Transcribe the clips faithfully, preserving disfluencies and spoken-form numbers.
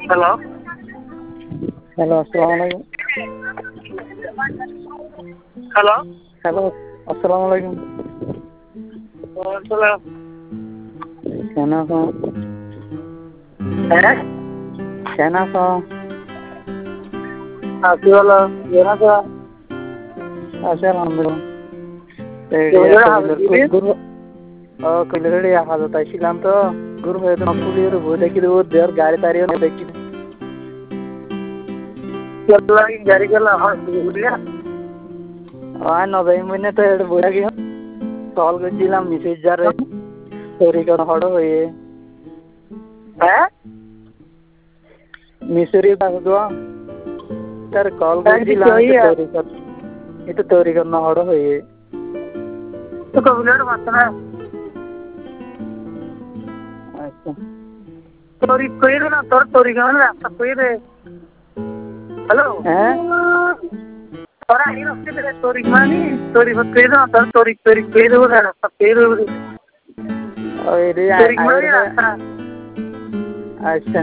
Hello hello अस्सलाम वालेकुम। Hello hello अस्सलाम वालेकुम। वालेकुम कहना था है कहना था आपकी वाला ये ना था अच्छा alhamdulillah Yo ya era kabilar Habibin guru oh kabilar ya halat ছিলাম তো guru হয়ে তো পুলিশের বই দেখি ও দেড় গাড়ি তাড়িয়ে দেখি चला की गाड़ी चला हाँ बुलिया আর নব্বই মিনিট তো এটা বইটা কি কল করেছিলাম মেসেজ যারে তৈরি করা হড় হয়ে है মিসরি বাগদোয়া তার কল করেছিলাম তৈরি কর এটা তৈরি করনা হড় হয়ে तो कबूलर मसना আচ্ছা तोरी कोई ना तोर तोरी का ना रास्ता कोई रे हेलो হ্যাঁ तोरा ही रास्ते पे तोरी मानी तोरी बस कोई ना तोर तोरी तोरी कोई रे वो रास्ता कोई रे ওই রে तोरी मानी रास्ता আচ্ছা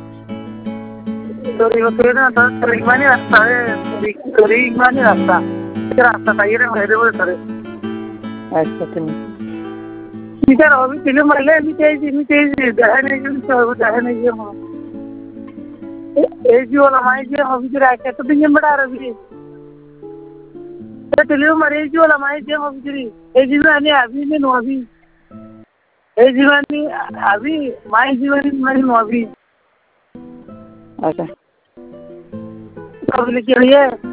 तोरी बस कोई ना तोर तोरी मानी रास्ता है तोरी तोरी मानी रास्ता ये रास्ता था ये रे मेरे वो सर আচ্ছা তুমি इधर अभी फिल्म वाले अभी तेज अभी तेज दहन नहीं जो सब दहन नहीं जो ए जो वाला माई जो अभी जो राइट तो दिन बड़ा रवि तो फिल्म मरे जो वाला माई जो अभी जो ए जीवन अभी में नो अभी ए जीवन अभी माई जीवन में नो अभी আচ্ছা कब लेके आई है